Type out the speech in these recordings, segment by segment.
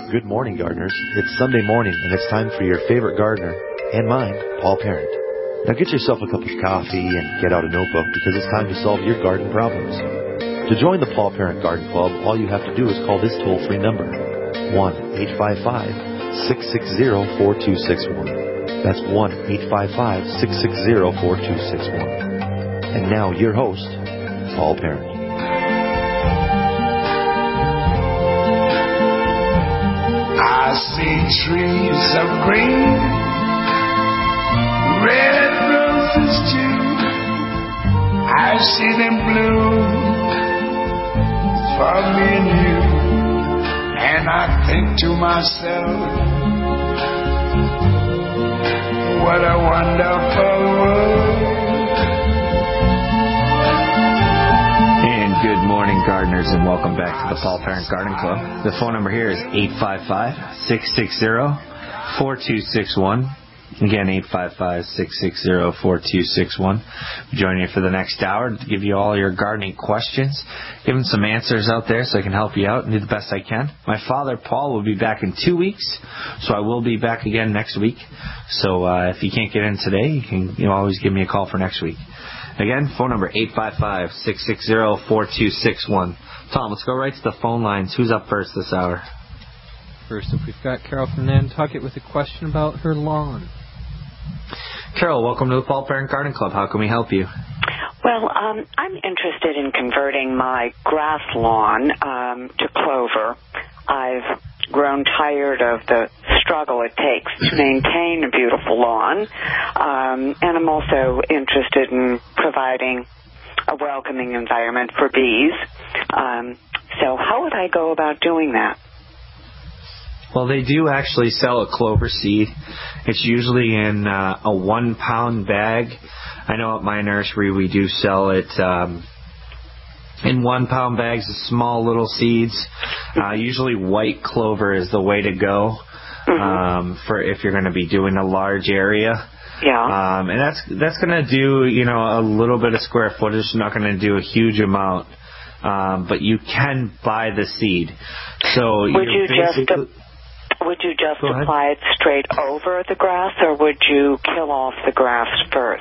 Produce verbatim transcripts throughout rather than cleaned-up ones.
Good morning, gardeners. It's Sunday morning, and it's time for your favorite gardener, and mine, Paul Parent. Now get yourself a cup of coffee and get out a notebook because it's time to solve your garden problems. To join the Paul Parent Garden Club, all you have to do is call this toll-free number, one eight five five, six six zero, four two six one. That's one eight five five, six six zero, four two six one. And now, your host, Paul Parent. I see trees of green, red roses too. I see them bloom for me and you. And I think to myself, what a wonderful world. Good morning, gardeners, and welcome back to the Paul Parent Garden Club. The phone number here is eight five five, six six zero, four two six one. Again, eight five five, six six zero, four two six one. Joining you for the next hour to give you all your gardening questions, giving some answers out there so I can help you out and do the best I can. My father, Paul, will be back in two weeks, so I will be back again next week. So uh, if you can't get in today, you can you know, always give me a call for next week. Again, phone number eight five five, six six zero, four two six one. Tom, let's go right to the phone lines. Who's up first this hour? First up, we've got Carol from Nantucket with a question about her lawn. Carol, welcome to the Paul Parent Garden Club. How can we help you? Well, um, I'm interested in converting my grass lawn um, to clover. I've grown tired of the struggle it takes to maintain a beautiful lawn, um, and I'm also interested in providing a welcoming environment for bees. Um, so how would I go about doing that? Well, they do actually sell a clover seed. It's usually in uh, a one-pound bag. I know at my nursery we do sell it um, in one-pound bags of small little seeds. Uh, usually white clover is the way to go mm-hmm. um, for if you're going to be doing a large area. Yeah. Um, and that's that's going to do, you know, a little bit of square footage. It's not going to do a huge amount. Um, but you can buy the seed. So would you just uh, would you just apply it straight over the grass, or would you kill off the grass first?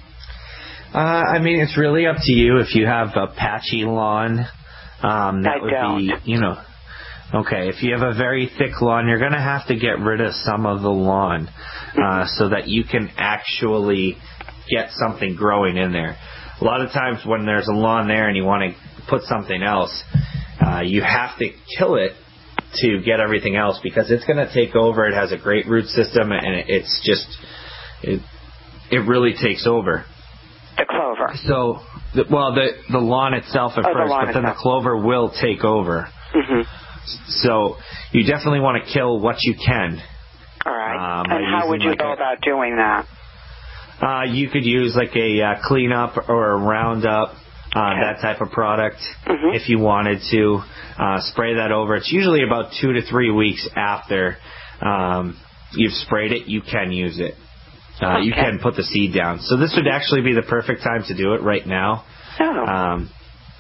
Uh, I mean, it's really up to you. If you have a patchy lawn, um, that I would don't. be, you know, okay. If you have a very thick lawn, you're going to have to get rid of some of the lawn uh, so that you can actually get something growing in there. A lot of times when there's a lawn there and you want to put something else, uh, you have to kill it to get everything else because it's going to take over. It has a great root system, and it's just, it, it really takes over. The clover. So, the, well, the the lawn itself at oh, first, the but then itself. the clover will take over. Mm-hmm. So, you definitely want to kill what you can. All right. Um, and how would you like go a, about doing that? Uh, you could use like a uh, cleanup or a roundup, uh, okay. that type of product, mm-hmm. if you wanted to. Uh, spray that over. It's usually about two to three weeks after um, you've sprayed it, you can use it. Uh, okay. You can put the seed down. So this would actually be the perfect time to do it right now. Oh. Um,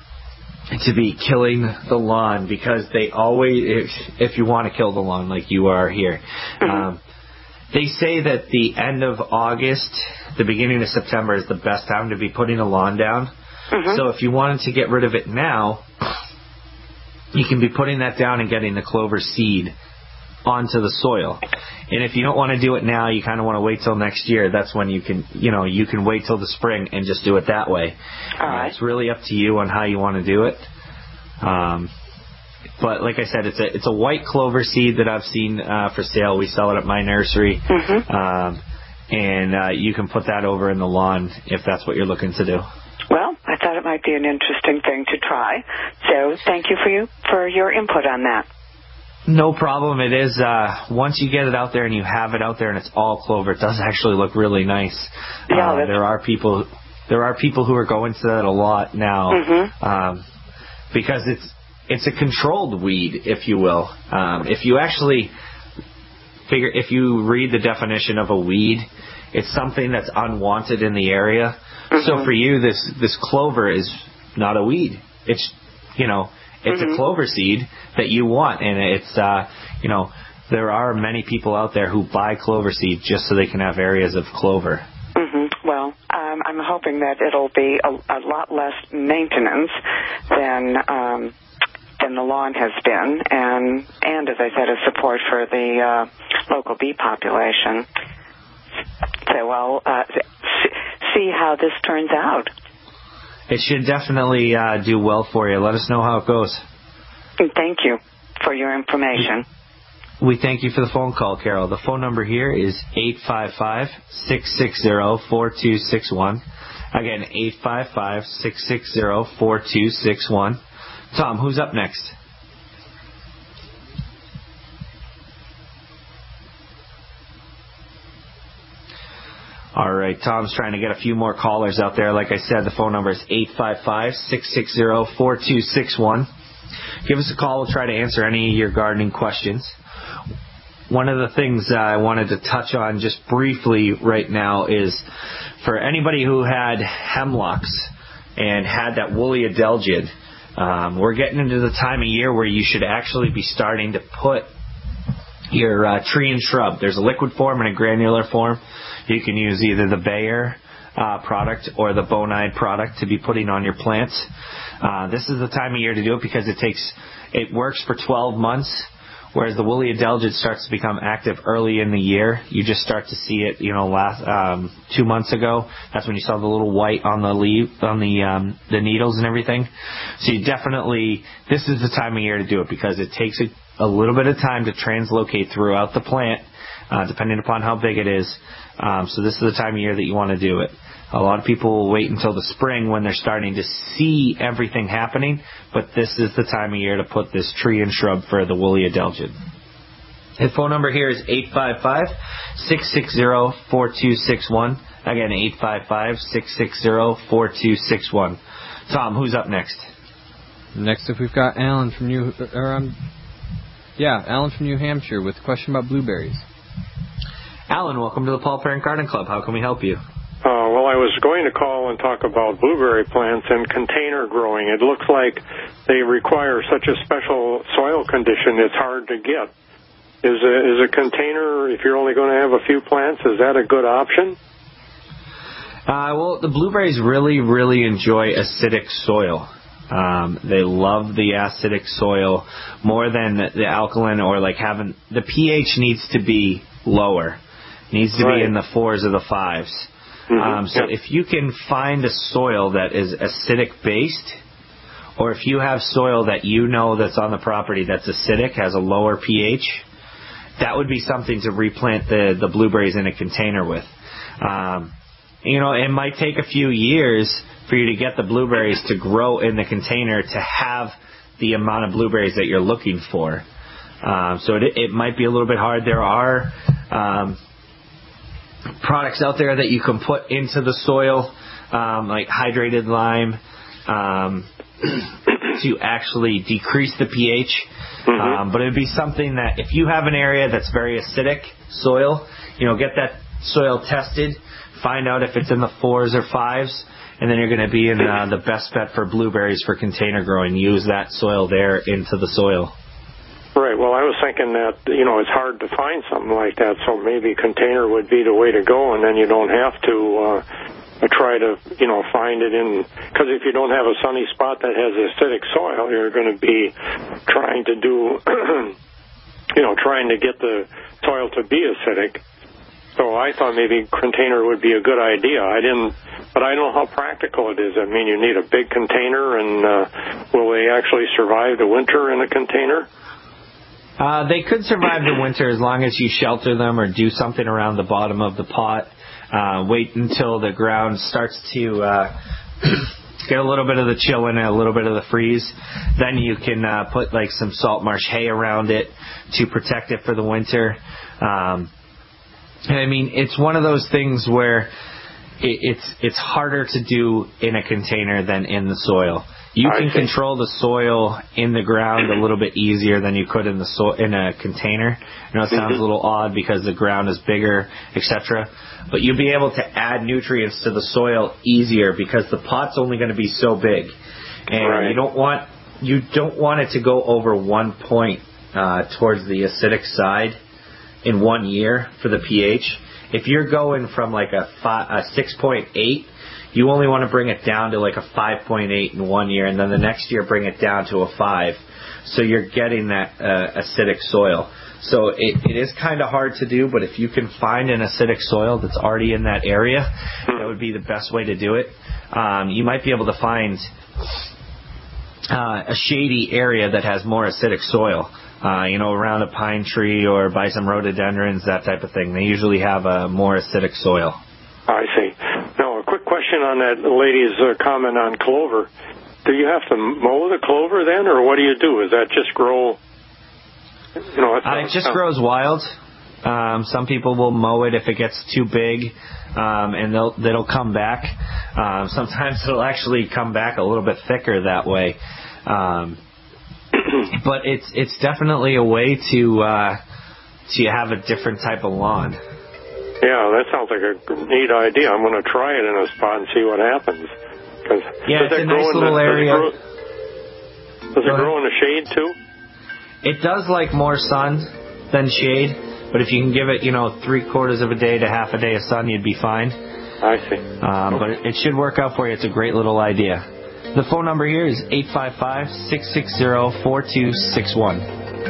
to be killing the lawn because they always, if, if you want to kill the lawn like you are here, mm-hmm. um, they say that the end of August, the beginning of September is the best time to be putting a lawn down. Mm-hmm. So if you wanted to get rid of it now, you can be putting that down and getting the clover seed onto the soil. And if you don't want to do it now, you kind of want to wait till next year. That's when you can, you know, you can wait till the spring and just do it that way. All right. Uh, it's really up to you on how you want to do it. Um, but like I said, it's a it's a white clover seed that I've seen uh, for sale. We sell it at my nursery, mm-hmm. um, and uh, you can put that over in the lawn if that's what you're looking to do. Well, I thought it might be an interesting thing to try. So thank you for you for your input on that. No problem. It is, uh, once you get it out there and you have it out there and it's all clover, it does actually look really nice. Yeah, uh, there are people, there are people who are going to that a lot now, mm-hmm. um, because it's, it's a controlled weed, if you will. Um, if you actually figure, if you read the definition of a weed, it's something that's unwanted in the area. Mm-hmm. So for you, this, this clover is not a weed. It's, you know, it's mm-hmm. a clover seed that you want. And it's, uh, you know, there are many people out there who buy clover seed just so they can have areas of clover. Mm-hmm. Well, um, I'm hoping that it'll be a, a lot less maintenance than um, than the lawn has been, and, and as I said, a support for the uh, local bee population. So I'll uh, see how this turns out. It should definitely uh, do well for you. Let us know how it goes. Thank you for your information. We thank you for the phone call, Carol. The phone number here is eight five five, six six zero, four two six one. Again, eight five five, six six zero, four two six one. Tom, who's up next? All right, Tom's trying to get a few more callers out there. Like I said, the phone number is eight five five, six six zero, four two six one. Give us a call. We'll try to answer any of your gardening questions. One of the things uh, I wanted to touch on just briefly right now is for anybody who had hemlocks and had that woolly adelgid, um, we're getting into the time of year where you should actually be starting to put your uh, tree and shrub. There's a liquid form and a granular form. You can use either the Bayer uh, product or the Bonide product to be putting on your plants. Uh, this is the time of year to do it because it takes, it works for twelve months, whereas the woolly adelgid starts to become active early in the year. You just start to see it, you know, last um, two months ago. That's when you saw the little white on the leaf, on the um, the needles and everything. So you definitely, this is the time of year to do it because it takes a, a little bit of time to translocate throughout the plant, uh, depending upon how big it is. Um, so this is the time of year that you want to do it. A lot of people will wait until the spring when they're starting to see everything happening, but this is the time of year to put this tree and shrub for the woolly adelgid. The phone number here is eight five five, six six zero, four two six one. Again, eight five five, six six zero, four two six one. Tom, who's up next? Next up, we've got Alan from New, or um, yeah, Alan from New Hampshire with a question about blueberries. Alan, welcome to the Paul Parent Garden Club. How can we help you? Uh, well, I was going to call and talk about blueberry plants and container growing. It looks like they require such a special soil condition, it's hard to get. Is a, is a container, if you're only going to have a few plants, is that a good option? Uh, well, the blueberries really, really enjoy acidic soil. Um, they love the acidic soil more than the, the alkaline or like having, the pH needs to be lower. Needs to right. be in the fours or the fives. Mm-hmm. Um, so yep. if you can find a soil that is acidic based, or if you have soil that you know that's on the property that's acidic, has a lower pH, that would be something to replant the, the blueberries in a container with. Um, you know, it might take a few years for you to get the blueberries to grow in the container to have the amount of blueberries that you're looking for. Um, so it, it might be a little bit hard. There are um, products out there that you can put into the soil, um, like hydrated lime, um, to actually decrease the pH. Mm-hmm. Um, but it would be something that if you have an area that's very acidic soil, you know, get that soil tested, find out if it's in the fours or fives, and then you're going to be in uh, the best bet for blueberries for container growing. Use that soil there into the soil. Right. Well, I was thinking that, you know, it's hard to find something like that, so maybe container would be the way to go, and then you don't have to uh, try to, you know, find it in, because if you don't have a sunny spot that has acidic soil, you're going to be trying to do, you know, trying to get the soil to be acidic. So I thought maybe container would be a good idea. I didn't, but I don't know how practical it is. I mean, you need a big container, and uh, will they actually survive the winter in a container? Uh, they could survive the winter as long as you shelter them or do something around the bottom of the pot. Uh, wait until the ground starts to uh, get a little bit of the chill in it, a little bit of the freeze. Then you can uh, put like some salt marsh hay around it to protect it for the winter. Um, I mean, it's one of those things where it, it's it's harder to do in a container than in the soil. You can control the soil in the ground a little bit easier than you could in the so- in a container. I know it sounds mm-hmm. a little odd because the ground is bigger, et cetera. But you'll be able to add nutrients to the soil easier because the pot's only going to be so big. And right. you don't want you don't want it to go over one point uh, towards the acidic side in one year for the pH. If you're going from like a, five, a six point eight, you only want to bring it down to like a five point eight in one year, and then the next year bring it down to a five. So you're getting that uh, acidic soil. So it, it is kind of hard to do, but if you can find an acidic soil that's already in that area, that would be the best way to do it. Um, you might be able to find uh, a shady area that has more acidic soil, uh, you know, around a pine tree or by some rhododendrons, that type of thing. They usually have a more acidic soil. I see. Now, a quick question on that lady's uh, comment on clover. Do you have to mow the clover then, or what do you do? Is that just grow... You know, uh, it just grows wild. Um, some people will mow it if it gets too big, um, and they'll they'll come back. Um, sometimes it'll actually come back a little bit thicker that way. Um, but it's it's definitely a way to uh, to have a different type of lawn. Yeah, that sounds like a neat idea. I'm going to try it in a spot and see what happens. Cause yeah, it's a nice little the, area. Does it grow, does it grow in the shade too? It does like more sun than shade, but if you can give it, you know, three quarters of a day to half a day of sun, you'd be fine. I see. Um, okay. But it, it should work out for you. It's a great little idea. The phone number here is eight five five, six six zero, four two six one.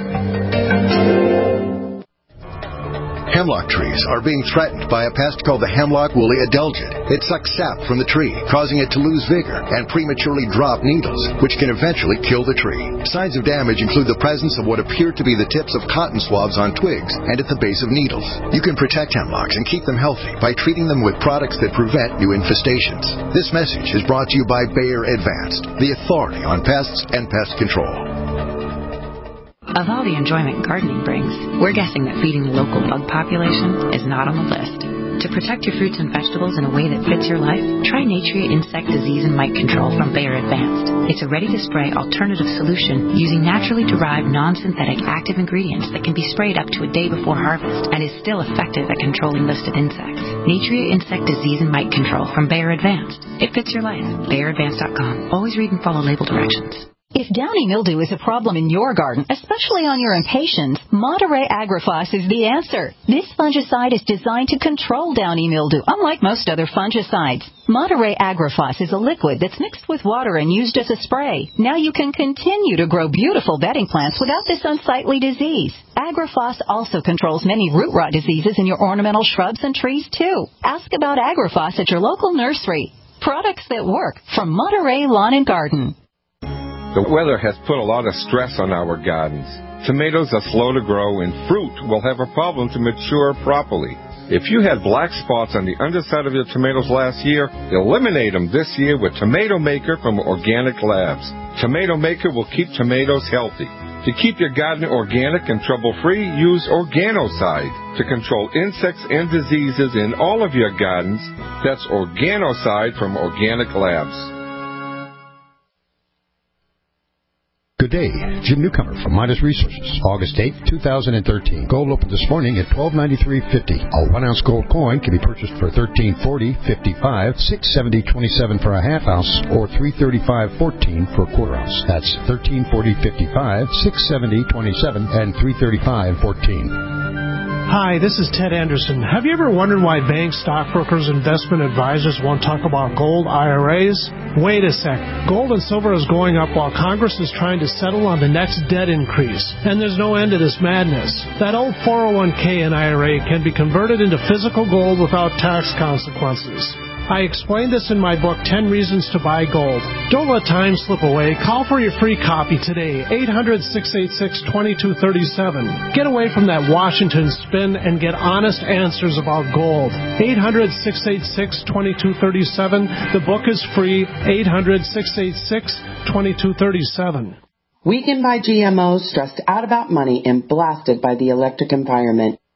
Hemlock trees are being threatened by a pest called the hemlock woolly adelgid. It sucks sap from the tree, causing it to lose vigor and prematurely drop needles, which can eventually kill the tree. Signs of damage include the presence of what appear to be the tips of cotton swabs on twigs and at the base of needles. You can protect hemlocks and keep them healthy by treating them with products that prevent new infestations. This message is brought to you by Bayer Advanced, the authority on pests and pest control. Of all the enjoyment gardening brings, we're guessing that feeding the local bug population is not on the list. To protect your fruits and vegetables in a way that fits your life, try Natria Insect Disease and Mite Control from Bayer Advanced. It's a ready-to-spray alternative solution using naturally derived non-synthetic active ingredients that can be sprayed up to a day before harvest and is still effective at controlling listed insects. Natria Insect Disease and Mite Control from Bayer Advanced. It fits your life. Bayer Advanced dot com. Always read and follow label directions. If downy mildew is a problem in your garden, especially on your impatiens, Monterey Agrifos is the answer. This fungicide is designed to control downy mildew, unlike most other fungicides. Monterey Agrifos is a liquid that's mixed with water and used as a spray. Now you can continue to grow beautiful bedding plants without this unsightly disease. Agrifos also controls many root rot diseases in your ornamental shrubs and trees, too. Ask about Agrifos at your local nursery. Products that work from Monterey Lawn and Garden. The weather has put a lot of stress on our gardens. Tomatoes are slow to grow, and fruit will have a problem to mature properly. If you had black spots on the underside of your tomatoes last year, eliminate them this year with Tomato Maker from Organic Labs. Tomato Maker will keep tomatoes healthy. To keep your garden organic and trouble-free, use Organocide to control insects and diseases in all of your gardens. That's Organocide from Organic Labs. Good day, Jim Newcomer from Midas Resources. August eighth, two thousand thirteen. Gold opened this morning at twelve ninety-three fifty. A one ounce gold coin can be purchased for thirteen forty fifty-five, six seventy twenty-seven for a half ounce, or three thirty-five fourteen for a quarter ounce. That's thirteen forty fifty-five, six seventy twenty-seven, and three thirty-five fourteen. Hi, this is Ted Anderson. Have you ever wondered why banks, stockbrokers, investment advisors won't talk about gold I R As? Wait a sec. Gold and silver is going up while Congress is trying to settle on the next debt increase. And there's no end to this madness. That old four oh one k and I R A can be converted into physical gold without tax consequences. I explained this in my book, ten Reasons to Buy Gold. Don't let time slip away. Call for your free copy today, eight hundred, six eight six, two two three seven. Get away from that Washington spin and get honest answers about gold. eight hundred, six eight six, two two three seven. The book is free, eight hundred, six eight six, two two three seven. Weakened by G M Os, stressed out about money, and blasted by the electric environment.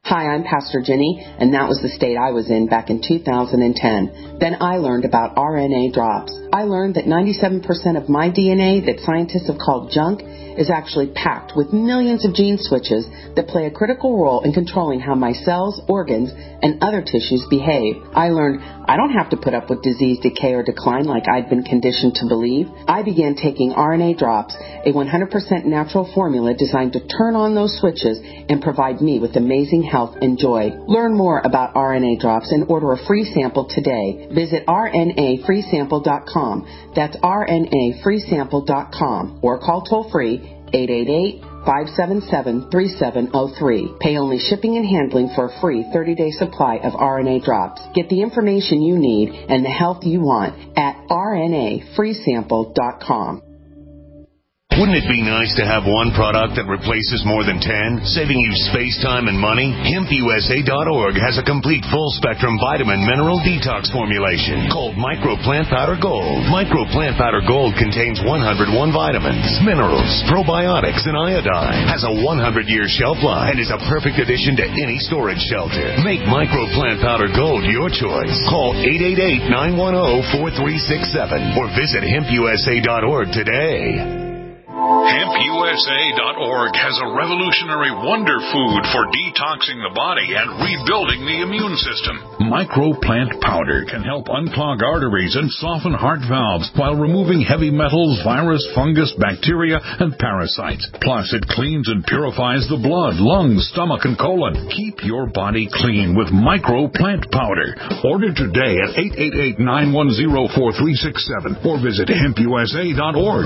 Hi, I'm Pastor Jenny, and that was the state I was in back in two thousand ten. Then I learned about R N A drops. I learned that ninety-seven percent of my D N A that scientists have called junk is actually packed with millions of gene switches that play a critical role in controlling how my cells, organs, and other tissues behave. I learned I don't have to put up with disease, decay, or decline like I'd been conditioned to believe. I began taking R N A drops, a one hundred percent natural formula designed to turn on those switches and provide me with amazing health and joy. Learn more about R N A drops and order a free sample today. Visit R N A free sample dot com. That's R N A free sample dot com or call toll free eight eight eight, five seven seven, three seven zero three. Pay only shipping and handling for a free thirty-day supply of R N A drops. Get the information you need and the health you want at R N A free sample dot com. Wouldn't it be nice to have one product that replaces more than ten, saving you space, time, and money? Hemp U S A dot org has a complete full-spectrum vitamin mineral detox formulation called Micro Plant Powder Gold. Micro Plant Powder Gold contains one hundred one vitamins, minerals, probiotics, and iodine. Has a one hundred year shelf life and is a perfect addition to any storage shelter. Make Micro Plant Powder Gold your choice. Call eight eight eight, nine one zero, four three six seven or visit Hemp U S A dot org today. Hemp U S A dot org has a revolutionary wonder food for detoxing the body and rebuilding the immune system. Microplant powder can help unclog arteries and soften heart valves while removing heavy metals, virus, fungus, bacteria, and parasites. Plus, it cleans and purifies the blood, lungs, stomach, and colon. Keep your body clean with Microplant powder. Order today at eight eight eight, nine one zero, four three six seven or visit Hemp U S A dot org.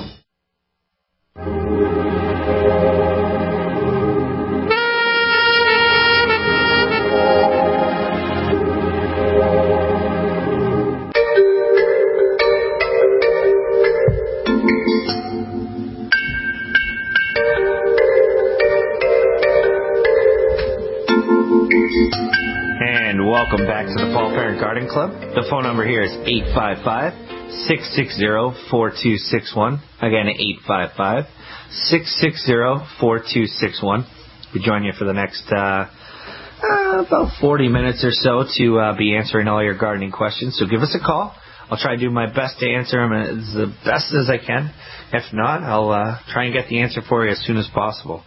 Welcome back to the Paul Parent Garden Club. The phone number here is eight five five, six six zero, four two six one. Again, eight five five, six six zero, four two six one. We join you for the next uh, uh, about forty minutes or so to uh, be answering all your gardening questions. So give us a call. I'll try to do my best to answer them as the best as I can. If not, I'll uh, try and get the answer for you as soon as possible.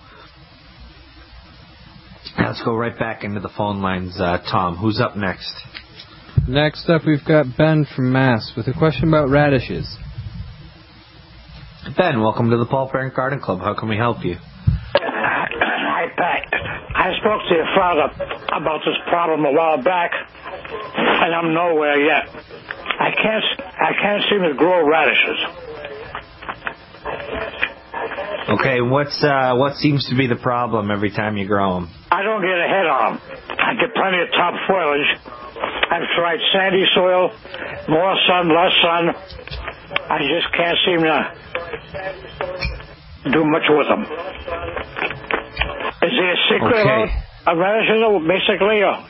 Now let's go right back into the phone lines. Uh, Tom, who's up next? Next up, we've got Ben from Mass with a question about radishes. Ben, welcome to the Paul Parent Garden Club. How can we help you? Hi, Pat. I spoke to your father about this problem a while back, and I'm nowhere yet. I can't, I can't seem to grow radishes. Okay, what's uh, what seems to be the problem every time you grow them? I don't get ahead on them. I get plenty of top foliage. I've tried sandy soil, more sun, less sun. I just can't seem to do much with them. Is there a secret okay. about radishes, basically? Or?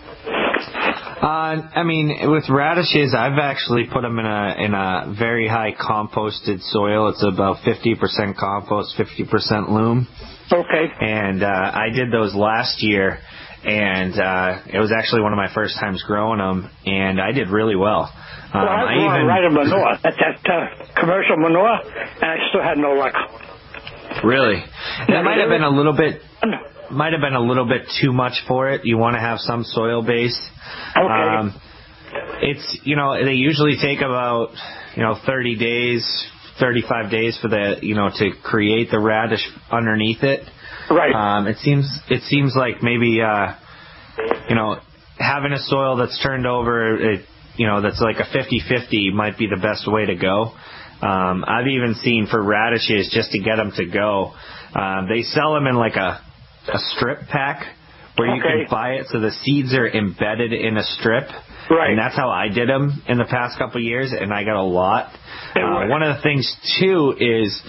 Uh, I mean, with radishes, I've actually put them in a in a very high composted soil. It's about fifty percent compost, fifty percent loam. Okay. And uh, I did those last year, and uh, it was actually one of my first times growing them, and I did really well. Um, well, I was I even right of manure, that, that uh, commercial manure, and I still had no luck. Really? That might have been a little bit... Might have been a little bit too much for it. You want to have some soil base. Okay. Um, it's, you know, they usually take about, you know, thirty days, thirty-five days for the, you know, to create the radish underneath it. Right. Um, it seems, it seems like maybe, uh, you know, having a soil that's turned over, it, you know, that's like a fifty-fifty might be the best way to go. Um, I've even seen for radishes, just to get them to go, uh, they sell them in like a, a strip pack where you okay. can buy it so the seeds are embedded in a strip. Right. And that's how I did them in the past couple of years, and I got a lot. Uh, right. One of the things, too, is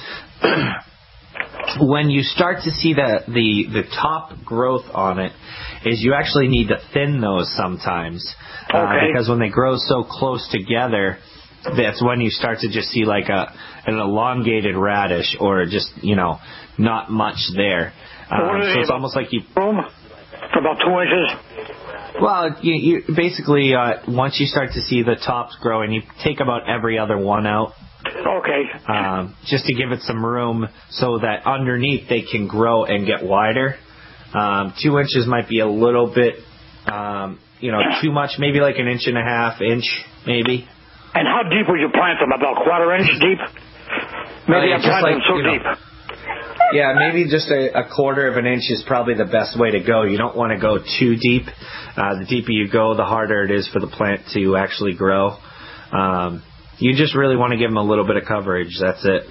when you start to see the, the, the top growth on it, is you actually need to thin those sometimes. Okay. Uh, because when they grow so close together, that's when you start to just see like a an elongated radish or just, you know, not much there. Um, so it's almost like you... Room? about two inches? Well, you, you basically, uh, once you start to see the tops growing, you take about every other one out. Okay. Um, just to give it some room so that underneath they can grow and get wider. Um, two inches might be a little bit, um, you know, too much. Maybe like an inch and a half, inch, maybe. And how deep would you plant them? About quarter inch deep? Maybe uh, I planted like, them so you know, deep. Yeah, maybe just a, a quarter of an inch is probably the best way to go. You don't want to go too deep. Uh, the deeper you go, the harder it is for the plant to actually grow. Um, you just really want to give them a little bit of coverage. That's it.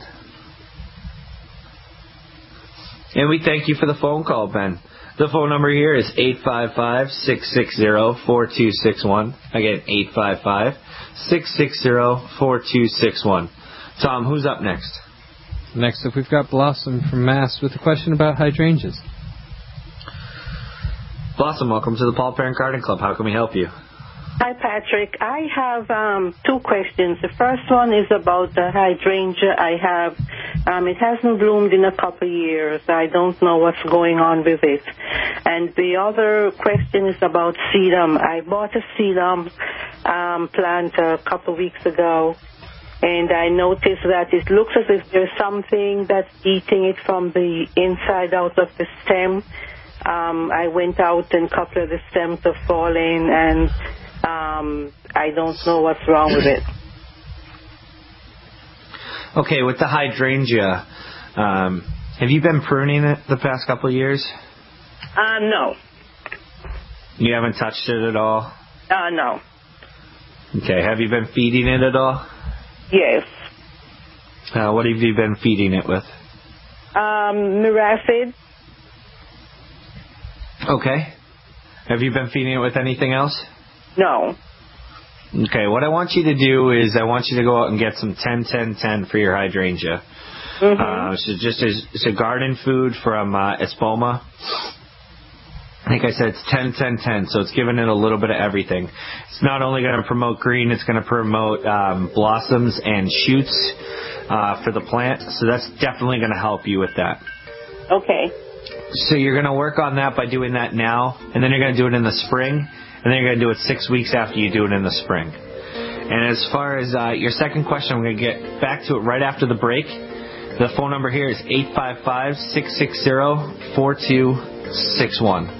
And we thank you for the phone call, Ben. The phone number here is eight five five, six six zero, four two six one. Again, eight five five, six six zero, four two six one. Tom, who's up next? Next up, we've got Blossom from Mass with a question about hydrangeas. Blossom, welcome to the Paul Parent Garden Club. How can we help you? Hi, Patrick. I have um, two questions. The first one is about the hydrangea I have. Um, it hasn't bloomed in a couple of years. I don't know what's going on with it. And the other question is about sedum. I bought a sedum um, plant a couple of weeks ago, and I noticed that it looks as if there's something that's eating it from the inside out of the stem. Um, I went out and a couple of the stems are falling, and um, I don't know what's wrong with it. Okay, with the hydrangea, um, have you been pruning it the past couple of years? Uh, no. You haven't touched it at all? Uh, no. Okay, have you been feeding it at all? Yes. Uh, what have you been feeding it with? Um, Miracid. Okay. Have you been feeding it with anything else? No. Okay, what I want you to do is I want you to go out and get some ten ten ten for your hydrangea. Mm-hmm. Uh, so just as, it's a garden food from uh, Espoma. I think I said it's ten ten ten, so it's giving it a little bit of everything. It's not only going to promote green, it's going to promote um, blossoms and shoots uh, for the plant, so that's definitely going to help you with that. Okay. So you're going to work on that by doing that now, and then you're going to do it in the spring, and then you're going to do it six weeks after you do it in the spring. And as far as uh, your second question, I'm going to get back to it right after the break. The phone number here is eight five five, six six zero, four two six one.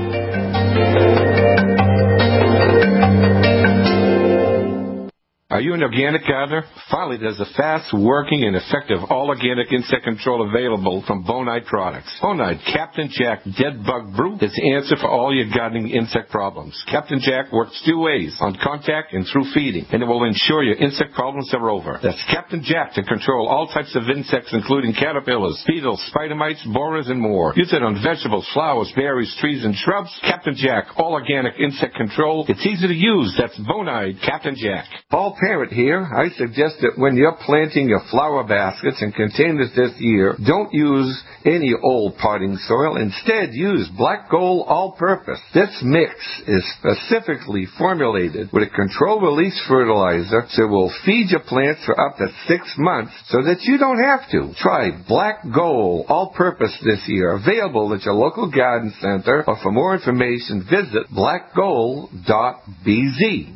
Are you an organic gardener? Finally, there's a fast-working and effective all-organic insect control available from Bonide Products. Bonide Captain Jack Dead Bug Brew is the answer for all your gardening insect problems. Captain Jack works two ways, on contact and through feeding, and it will ensure your insect problems are over. That's Captain Jack to control all types of insects, including caterpillars, beetles, spider mites, borers, and more. Use it on vegetables, flowers, berries, trees, and shrubs. Captain Jack, all-organic insect control. It's easy to use. That's Bonide Captain Jack. Paul Parent here. I suggest that when you're planting your flower baskets and containers this year, don't use any old potting soil. Instead, use Black Gold All-Purpose. This mix is specifically formulated with a controlled-release fertilizer, so it will feed your plants for up to six months so that you don't have to. Try Black Gold All-Purpose this year. Available at your local garden center, or for more information, visit black gold dot b z.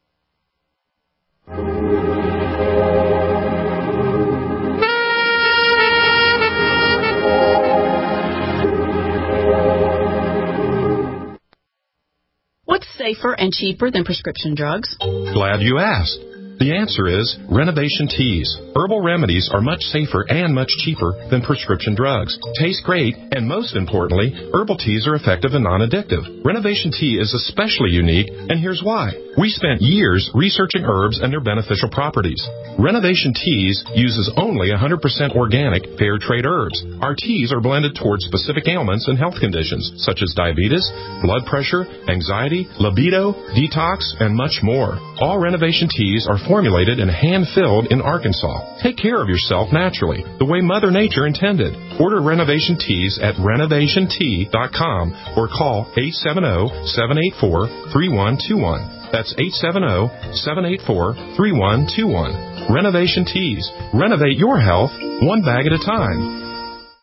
What's safer and cheaper than prescription drugs? Glad you asked. The answer is Renovation Teas. Herbal remedies are much safer and much cheaper than prescription drugs. Taste great, and most importantly, herbal teas are effective and non-addictive. Renovation Tea is especially unique, and here's why. We spent years researching herbs and their beneficial properties. Renovation Teas uses only one hundred percent organic, fair trade herbs. Our teas are blended towards specific ailments and health conditions, such as diabetes, blood pressure, anxiety, libido, detox, and much more. All Renovation Teas are formulated and hand-filled in Arkansas. Take care of yourself naturally, the way Mother Nature intended. Order Renovation Teas at renovation tea dot com or call eight seven zero, seven eight four, three one two one. That's eight seven zero, seven eight four, three one two one. Renovation Teas. Renovate your health one bag at a time.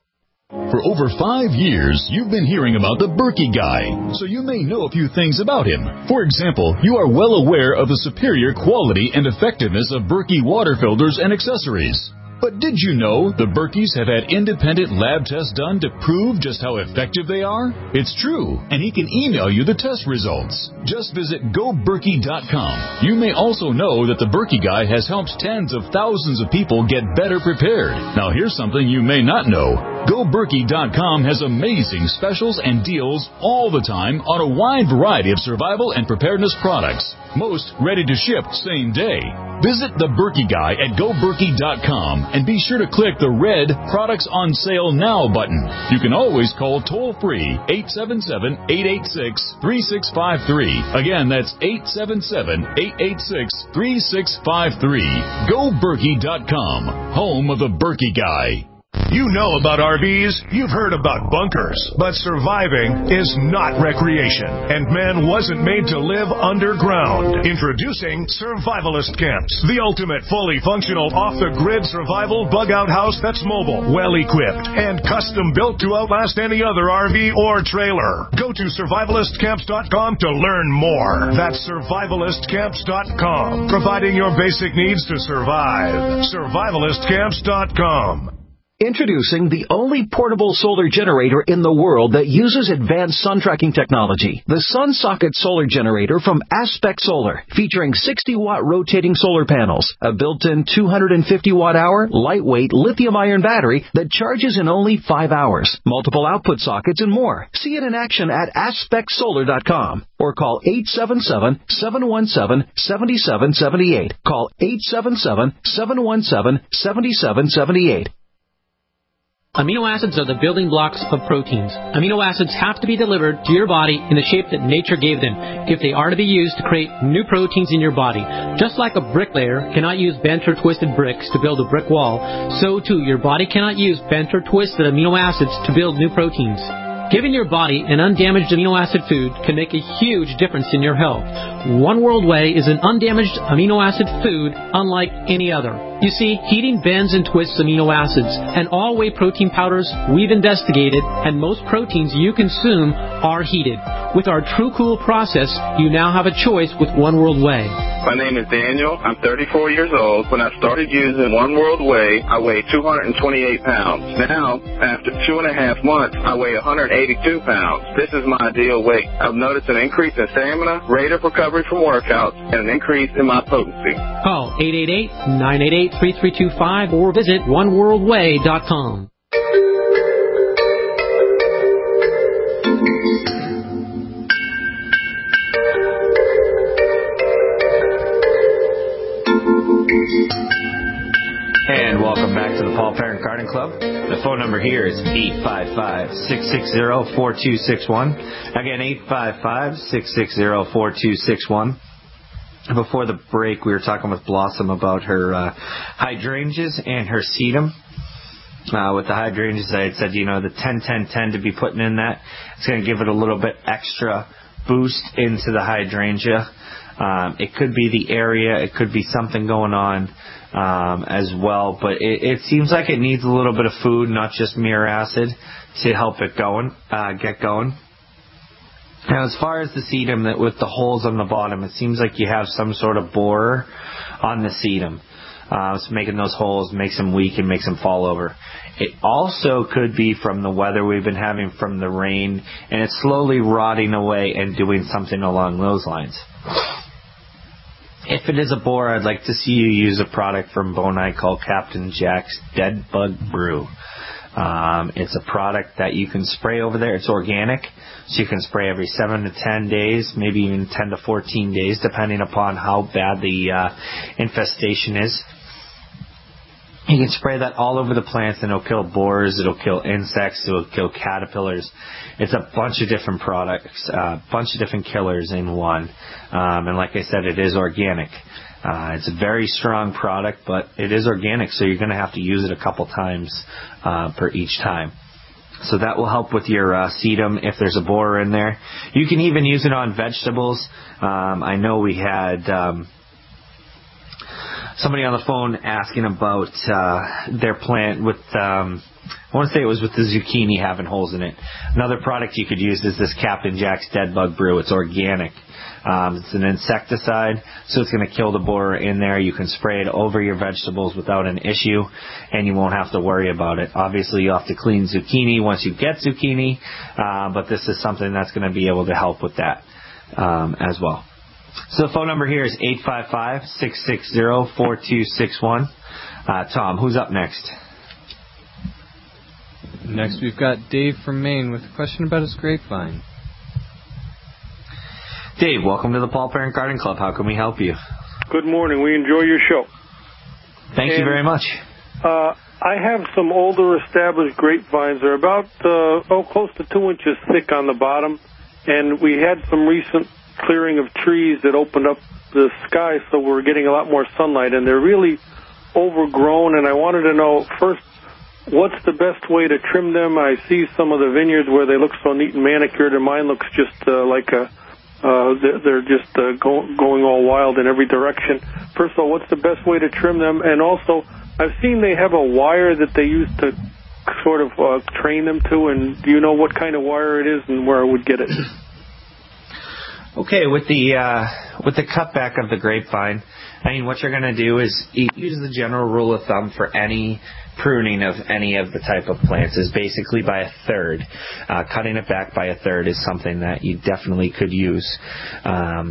For over five years, you've been hearing about the Berkey Guy, so you may know a few things about him. For example, you are well aware of the superior quality and effectiveness of Berkey water filters and accessories. But did you know the Berkeys have had independent lab tests done to prove just how effective they are? It's true, and he can email you the test results. Just visit go berkey dot com. You may also know that the Berkey Guy has helped tens of thousands of people get better prepared. Now here's something you may not know. go berkey dot com has amazing specials and deals all the time on a wide variety of survival and preparedness products. Most ready to ship same day. Visit the Berkey Guy at go berkey dot com and be sure to click the red Products on Sale Now button. You can always call toll-free eight seven seven, eight eight six, three six five three. Again, that's eight seven seven, eight eight six, three six five three. go berkey dot com, home of the Berkey Guy. You know about R Vs, you've heard about bunkers, but surviving is not recreation, and man wasn't made to live underground. Introducing Survivalist Camps, the ultimate fully functional off-the-grid survival bug-out house that's mobile, well-equipped, and custom-built to outlast any other R V or trailer. Go to survivalist camps dot com to learn more. That's survivalist camps dot com, providing your basic needs to survive. survivalist camps dot com. Introducing the only portable solar generator in the world that uses advanced sun tracking technology. The SunSocket Solar Generator from Aspect Solar, featuring sixty watt rotating solar panels, a built-in two hundred fifty watt hour lightweight lithium-ion battery that charges in only five hours, multiple output sockets, and more. See it in action at aspect solar dot com or call eight seven seven, seven one seven, seven seven seven eight. Call eight seven seven, seven one seven, seven seven seven eight. Amino acids are the building blocks of proteins. Amino acids have to be delivered to your body in the shape that nature gave them if they are to be used to create new proteins in your body. Just like a bricklayer cannot use bent or twisted bricks to build a brick wall, so too your body cannot use bent or twisted amino acids to build new proteins. Giving your body an undamaged amino acid food can make a huge difference in your health. One World Whey is an undamaged amino acid food unlike any other. You see, heating bends and twists amino acids, and all whey protein powders we've investigated, and most proteins you consume are heated. With our True Cool process, you now have a choice with One World Whey. My name is Daniel. I'm thirty-four years old. When I started using One World Whey, I weighed two hundred twenty-eight pounds. Now, after two and a half months, I weigh one hundred eighty-two pounds. This is my ideal weight. I've noticed an increase in stamina, rate of recovery from workouts, and an increase in my potency. Call eight eight eight, nine eight eight, three three two five or visit one world whey dot com. And welcome back to the Paul Parent Garden Club. The phone number here is eight five five, six six zero, four two six one. Again, eight five five, six six zero, four two six one. Before the break, we were talking with Blossom about her uh, hydrangeas and her sedum. Uh, with the hydrangeas, I had said, you know, the ten ten ten to be putting in that. It's going to give it a little bit extra boost into the hydrangea. Um, it could be the area. It could be something going on um, as well. But it, it seems like it needs a little bit of food, not just mere acid, to help it going, uh, get going. Now, as far as the sedum, that with the holes on the bottom, it seems like you have some sort of borer on the sedum. Uh, it's making those holes, makes them weak and makes them fall over. It also could be from the weather we've been having, from the rain, and it's slowly rotting away and doing something along those lines. If it is a borer, I'd like to see you use a product from Bonai called Captain Jack's Dead Bug Brew. Um, it's a product that you can spray over there. It's organic, so you can spray every seven to ten days, maybe even ten to fourteen days, depending upon how bad the uh, infestation is. You can spray that all over the plants, and it'll kill borers, it'll kill insects, it'll kill caterpillars. It's a bunch of different products, a uh, bunch of different killers in one. Um, and like I said, it is organic. Uh, it's a very strong product, but it is organic, so you're going to have to use it a couple times uh, per each time. So that will help with your uh, sedum if there's a borer in there. You can even use it on vegetables. Um, I know we had... Um, somebody on the phone asking about uh, their plant with, um, I want to say it was with the zucchini having holes in it. Another product you could use is this Captain Jack's Dead Bug Brew. It's organic. Um, it's an insecticide, so it's going to kill the borer in there. You can spray it over your vegetables without an issue, and you won't have to worry about it. Obviously, you have to clean zucchini once you get zucchini, uh, but this is something that's going to be able to help with that um, as well. So the phone number here is eight five five, six six zero, four two six one. Uh, Tom, who's up next? Next, we've got Dave from Maine with a question about his grapevine. Dave, welcome to the Paul Parent Garden Club. How can we help you? Good morning. We enjoy your show. Thank and, you very much. Uh, I have some older established grapevines. They're about uh, oh, close to two inches thick on the bottom, and we had some recent clearing of trees that opened up the sky, so we're getting a lot more sunlight, and they're really overgrown, and I wanted to know, first, what's the best way to trim them? I see some of the vineyards where they look so neat and manicured, and mine looks just uh, like a, uh, they're, they're just uh, go, going all wild in every direction. First of all, what's the best way to trim them? And also, I've seen they have a wire that they use to sort of uh, train them to, and do you know what kind of wire it is and where I would get it? Okay, with the uh, with the cutback of the grapevine, I mean, what you're going to do is use the general rule of thumb for any pruning of any of the type of plants is basically by a third. Uh, cutting it back by a third is something that you definitely could use um,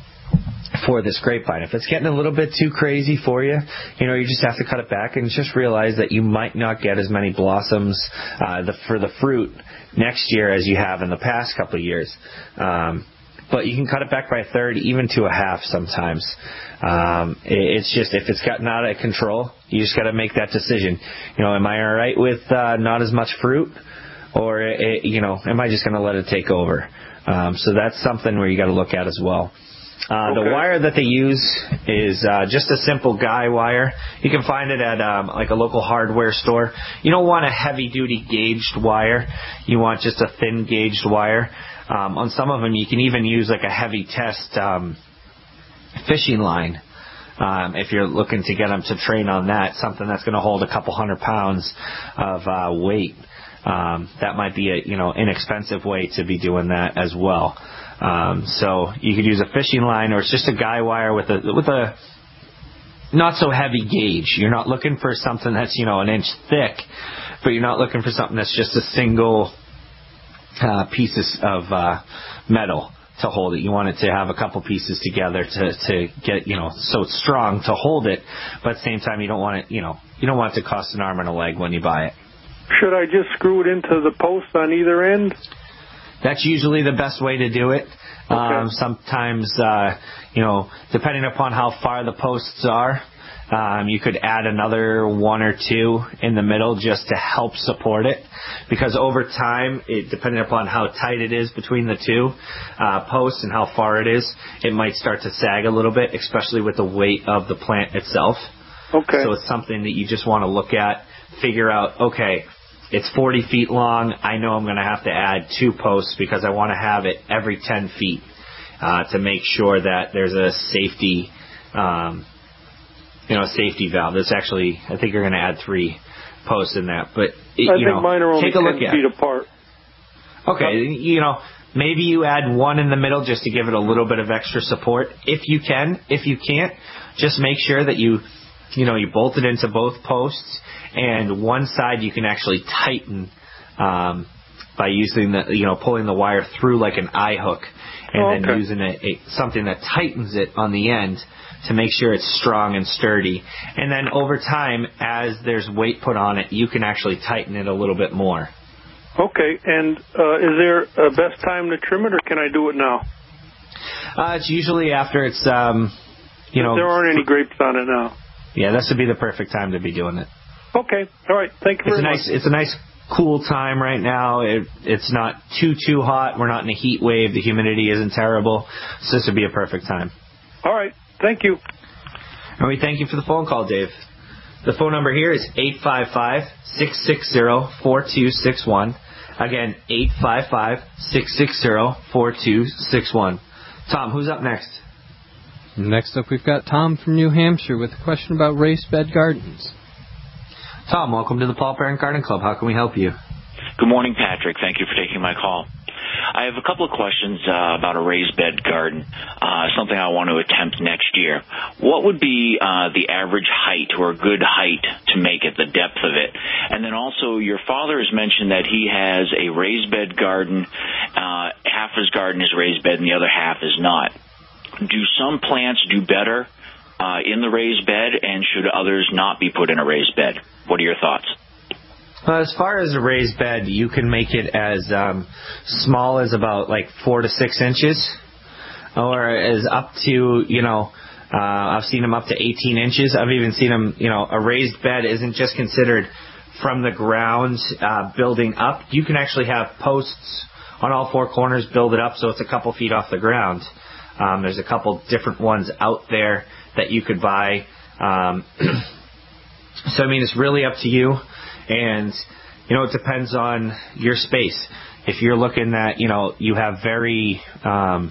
for this grapevine. If it's getting a little bit too crazy for you, you know, you just have to cut it back and just realize that you might not get as many blossoms uh, the, for the fruit next year as you have in the past couple of years. Um, But you can cut it back by a third, even to a half sometimes. Um, it's just, if it's gotten out of control, you just got to make that decision. You know, am I all right with uh, not as much fruit? Or, it, you know, am I just going to let it take over? Um, so that's something where you got to look at as well. Uh, okay. The wire that they use is uh, just a simple guy wire. You can find it at um, like a local hardware store. You don't want a heavy-duty gauged wire. You want just a thin gauged wire. Um, on some of them, you can even use like a heavy test um, fishing line um, if you're looking to get them to train on that, something that's going to hold a couple hundred pounds of uh, weight. Um, that might be a you know inexpensive way to be doing that as well. Um, so you could use a fishing line, or it's just a guy wire with a with a not so heavy gauge. You're not looking for something that's you know an inch thick, but you're not looking for something that's just a single Uh, pieces of uh, metal to hold it. You want it to have a couple pieces together to, to get, you know, so it's strong to hold it, but at the same time you don't want it, you know, you don't want it to cost an arm and a leg when you buy it. Should I just screw it into the post on either end? That's usually the best way to do it. Okay. Um, sometimes, uh, you know, depending upon how far the posts are, Um, you could add another one or two in the middle just to help support it, because over time, it, depending upon how tight it is between the two uh, posts and how far it is, it might start to sag a little bit, especially with the weight of the plant itself. Okay. So it's something that you just want to look at, figure out, okay, it's forty feet long. I know I'm going to have to add two posts because I want to have it every ten feet uh, to make sure that there's a safety um you know, a safety valve. That's actually, I think you're going to add three posts in that. But, it, I you think know, mine are only take a look ten at feet it. apart. Okay, you know, maybe you add one in the middle just to give it a little bit of extra support. If you can, if you can't, just make sure that you, you know, you bolt it into both posts, and one side you can actually tighten um, by using the, you know, pulling the wire through like an eye hook, and oh, okay. then using a, a, something that tightens it on the end to make sure it's strong and sturdy. And then over time, as there's weight put on it, you can actually tighten it a little bit more. Okay, and uh, is there a best time to trim it, or can I do it now? Uh, it's usually after it's, um, you know... There aren't any grapes on it now. Yeah, this would be the perfect time to be doing it. Okay, all right, thank you it's very a much. Nice, it's a nice, cool time right now. It, it's not too, too hot. We're not in a heat wave. The humidity isn't terrible. So this would be a perfect time. All right. Thank you. And we thank you for the phone call, Dave. The phone number here is eight five five, six six zero, four two six one. Again, eight five five, six six zero, four two six one. Tom, who's up next? Next up, we've got Tom from New Hampshire with a question about raised bed gardens. Tom, welcome to the Paul Parent Garden Club. How can we help you? Good morning, Patrick. Thank you for taking my call. I have a couple of questions uh, about a raised bed garden, uh, something I want to attempt next year. What would be uh, the average height or a good height to make it, the depth of it? And then also, your father has mentioned that he has a raised bed garden. Uh, half his garden is raised bed and the other half is not. Do some plants do better uh, in the raised bed, and should others not be put in a raised bed? What are your thoughts? Uh, as far as a raised bed, you can make it as um, small as about like four to six inches, or as up to, you know, uh, I've seen them up to eighteen inches. I've even seen them, you know, a raised bed isn't just considered from the ground uh, building up. You can actually have posts on all four corners, build it up so it's a couple feet off the ground. Um, there's a couple different ones out there that you could buy. Um, so, I mean, it's really up to you. And, you know, it depends on your space. If you're looking at, you know, you have very um,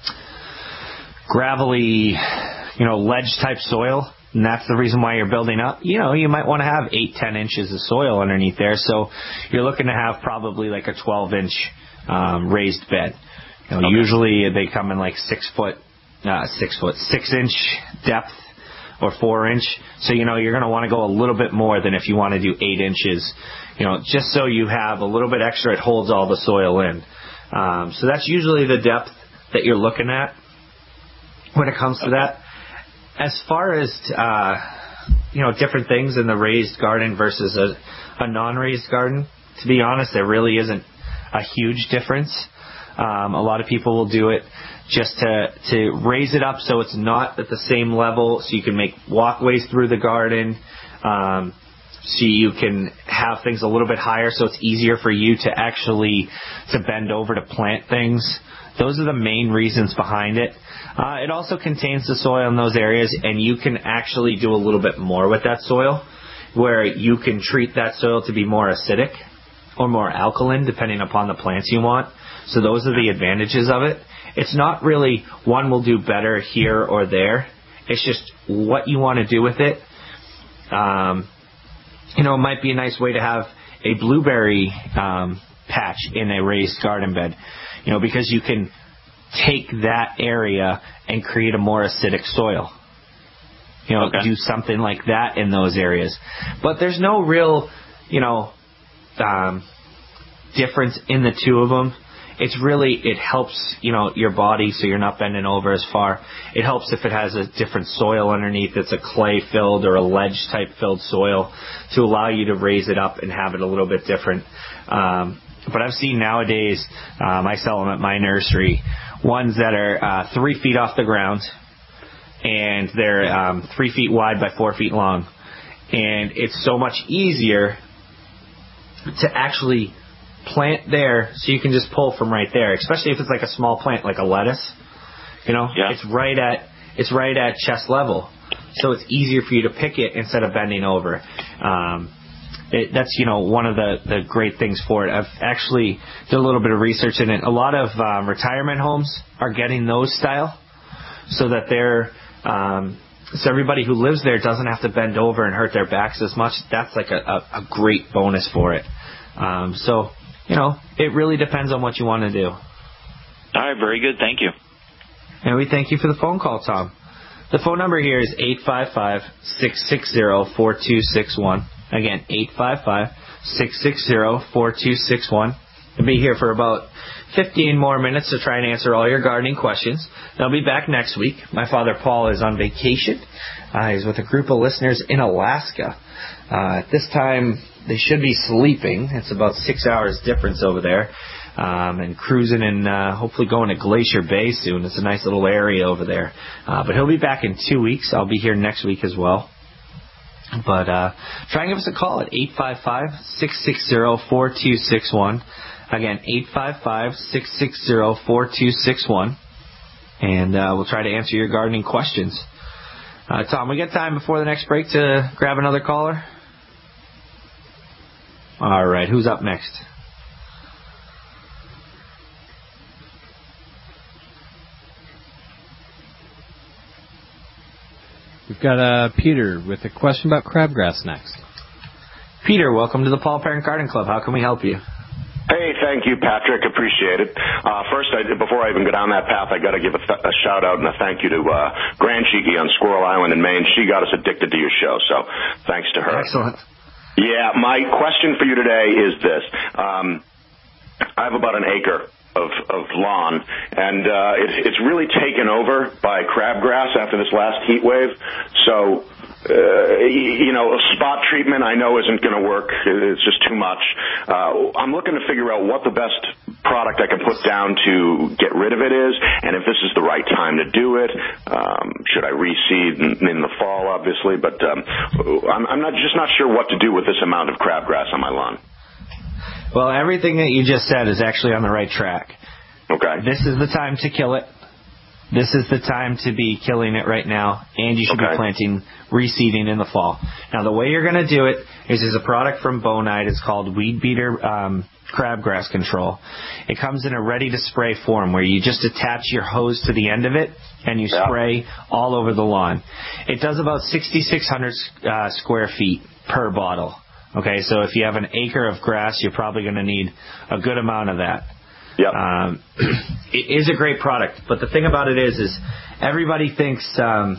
gravelly, you know, ledge-type soil, and that's the reason why you're building up, you know, you might want to have eight, ten inches of soil underneath there. So you're looking to have probably like a twelve-inch um, raised bed. You know, okay. Usually they come in like six foot, uh, six foot, six-inch depth. Or four inch, so you know you're going to want to go a little bit more than if you want to do eight inches, you know, just so you have a little bit extra. It holds all the soil in. Um, so that's usually the depth that you're looking at when it comes to that. As far as uh, you know, different things in the raised garden versus a, a non-raised garden, to be honest, there really isn't a huge difference. Um, a lot of people will do it just to, to raise it up so it's not at the same level, so you can make walkways through the garden, um, so you can have things a little bit higher so it's easier for you to actually to bend over to plant things. Those are the main reasons behind it. Uh, it also contains the soil in those areas, and you can actually do a little bit more with that soil, where you can treat that soil to be more acidic or more alkaline, depending upon the plants you want. So those are the advantages of it. It's not really one will do better here or there. It's just what you want to do with it. Um, you know, it might be a nice way to have a blueberry um, patch in a raised garden bed, you know, because you can take that area and create a more acidic soil. You know, okay. Do something like that in those areas. But there's no real, you know, um, difference in the two of them. It's really, it helps, you know, your body so you're not bending over as far. It helps if it has a different soil underneath. It's a clay-filled or a ledge-type filled soil to allow you to raise it up and have it a little bit different. Um, but I've seen nowadays, um, I sell them at my nursery, ones that are uh, three feet off the ground, and they're um, three feet wide by four feet long. And it's so much easier to actually plant there, so you can just pull from right there, especially if it's like a small plant like a lettuce. You know, yeah. it's right at it's right at chest level, so it's easier for you to pick it instead of bending over. Um, it, that's you know one of the, the great things for it. I've actually did a little bit of research in it. A lot of um, retirement homes are getting those style, so that they're um, so everybody who lives there doesn't have to bend over and hurt their backs as much. That's like a, a, a great bonus for it. Um, so. You know, it really depends on what you want to do. All right, very good. Thank you. And we thank you for the phone call, Tom. The phone number here is eight five five, six six zero, four two six one. Again, eight five five, six six zero, four two six one. I'll be here for about fifteen more minutes to try and answer all your gardening questions. I'll be back next week. My father, Paul, is on vacation. Uh, he's with a group of listeners in Alaska. Uh, at this time, they should be sleeping. It's about six hours difference over there. Um, and cruising and uh, hopefully going to Glacier Bay soon. It's a nice little area over there. Uh, but he'll be back in two weeks. I'll be here next week as well. But uh, try and give us a call at eight five five, six six zero, four two six one. Again, eight five five, six six zero, four two six one. And uh, we'll try to answer your gardening questions. Uh, Tom, we got time before the next break to grab another caller? All right, who's up next? We've got uh, Peter with a question about crabgrass next. Peter, welcome to the Paul Parent Garden Club. How can we help you? Hey, thank you, Patrick. Appreciate it. Uh, first, I, before I even go down that path, I got to give a, th- a shout out and a thank you to uh, Grand Cheeky on Squirrel Island in Maine. She got us addicted to your show, so thanks to her. Excellent. Yeah, my question for you today is this. Um, I have about an acre of, of lawn, and uh, it's, it's really taken over by crabgrass after this last heat wave. So, uh, you know, spot treatment I know isn't going to work. It's just too much. Uh, I'm looking to figure out what the best product I can put down to get rid of it is, and if this is the right time to do it. Um, should I reseed in, in the fall, obviously, but um, I'm, I'm not just not sure what to do with this amount of crabgrass on my lawn. Well, everything that you just said is actually on the right track. Okay. This is the time to kill it. This is the time to be killing it right now, and you should okay. be planting, reseeding in the fall. Now, the way you're going to do it is there's a product from Bonide. It's called Weed Beater um, Crabgrass Control. It comes in a ready-to-spray form where you just attach your hose to the end of it, and you yeah. spray all over the lawn. It does about sixty-six hundred uh, square feet per bottle. Okay, so if you have an acre of grass, you're probably going to need a good amount of that. Yeah. Um, it is a great product, but the thing about it is, is everybody thinks, um,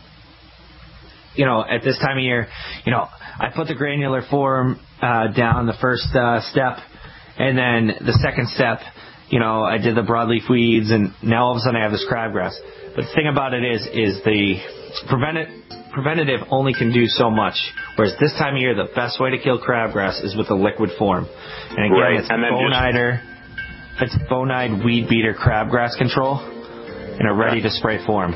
you know, at this time of year, you know, I put the granular form uh, down the first uh, step, and then the second step, you know, I did the broadleaf weeds, and now all of a sudden I have this crabgrass. But the thing about it is, is the preventative preventative only can do so much. Whereas this time of year, the best way to kill crabgrass is with a liquid form. And again, right. it's and Bonide, just... it's Bonide Weed Beater Crabgrass Control in a ready-to-spray form.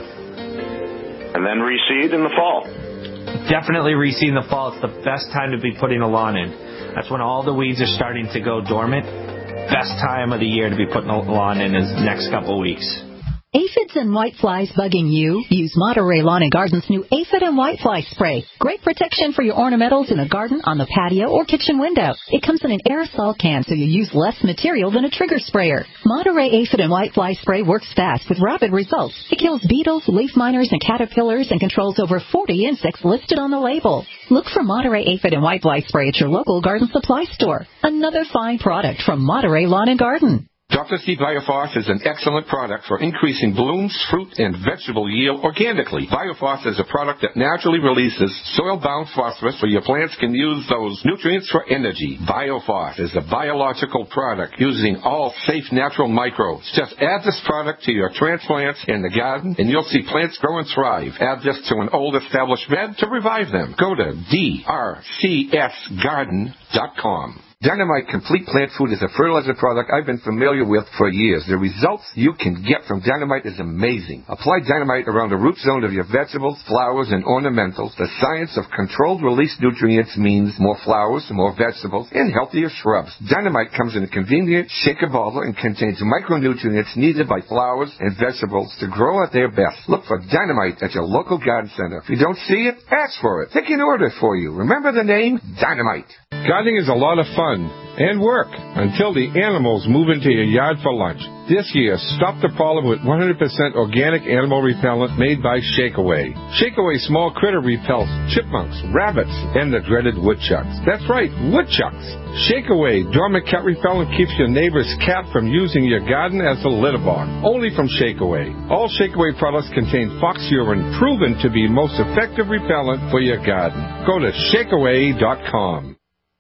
And then reseed in the fall. Definitely reseed in the fall. It's the best time to be putting a lawn in. That's when all the weeds are starting to go dormant. Best time of the year to be putting a lawn in is next couple weeks. Aphids and whiteflies bugging you? Use Monterey Lawn and Garden's new Aphid and Whitefly Spray. Great protection for your ornamentals in the garden, on the patio, or kitchen window. It comes in an aerosol can, so you use less material than a trigger sprayer. Monterey Aphid and Whitefly Spray works fast with rapid results. It kills beetles, leaf miners, and caterpillars and controls over forty insects listed on the label. Look for Monterey Aphid and Whitefly Spray at your local garden supply store. Another fine product from Monterey Lawn and Garden. Doctor C Biophos is an excellent product for increasing blooms, fruit, and vegetable yield organically. Biophos is a product that naturally releases soil-bound phosphorus so your plants can use those nutrients for energy. Biophos is a biological product using all safe natural microbes. Just add this product to your transplants in the garden and you'll see plants grow and thrive. Add this to an old established bed to revive them. Go to D R C S garden dot com. Dynamite Complete Plant Food is a fertilizer product I've been familiar with for years. The results you can get from Dynamite is amazing. Apply Dynamite around the root zone of your vegetables, flowers, and ornamentals. The science of controlled release nutrients means more flowers, more vegetables, and healthier shrubs. Dynamite comes in a convenient shaker bottle and contains micronutrients needed by flowers and vegetables to grow at their best. Look for Dynamite at your local garden center. If you don't see it, ask for it. They can order it for you. Remember the name? Dynamite. Gardening is a lot of fun and work until the animals move into your yard for lunch. This year, stop the problem with one hundred percent organic animal repellent made by Shakeaway. Shakeaway small critter repels chipmunks, rabbits, and the dreaded woodchucks. That's right, woodchucks. Shakeaway dormant cat repellent keeps your neighbor's cat from using your garden as a litter box. Only from Shakeaway. All Shakeaway products contain fox urine, proven to be most effective repellent for your garden. Go to shakeaway dot com.